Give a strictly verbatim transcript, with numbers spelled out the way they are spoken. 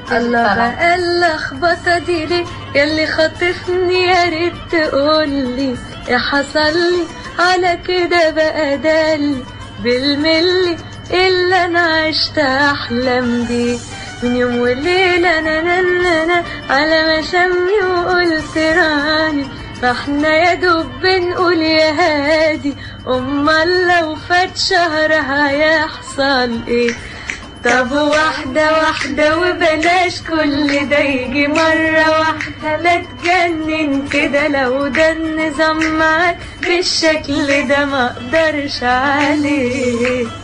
الله بقى اللخبطة دي ليه ياللي خاطفني، يا ريت تقولي ايه حصلي على كده بقى دالي بالملي اللي انا عشت احلم بيه من يوم وليلة. انا انا على ما شمي وقلت راني، فاحنا يا دوب بنقول يا هادي، امال لو فات شهر هيحصل ايه؟ طب واحدة واحدة وبلاش كل ده يجي مرة واحدة، لا تجنن كده لو ده النظام معاك بالشكل ده مقدرش عليه.